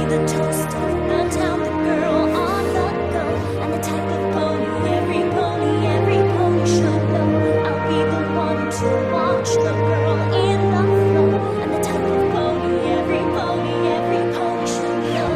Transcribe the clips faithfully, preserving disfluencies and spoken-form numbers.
the toast of the town, the girl on the go, and the type of pony every pony, every pony should know. I'll be the one to watch the girl in the flow, and the type of pony every pony, every pony should know.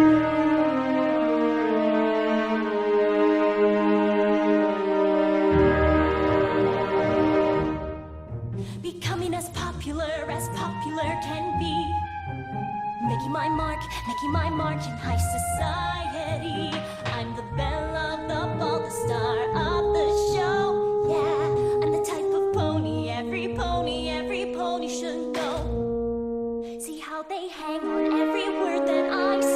Becoming as popular as popular can be, making my mark, making my mark in high society. I'm the belle of the ball, the star of the show. Yeah, I'm the type of pony every pony, every pony should know. See how they hang on every word that I say.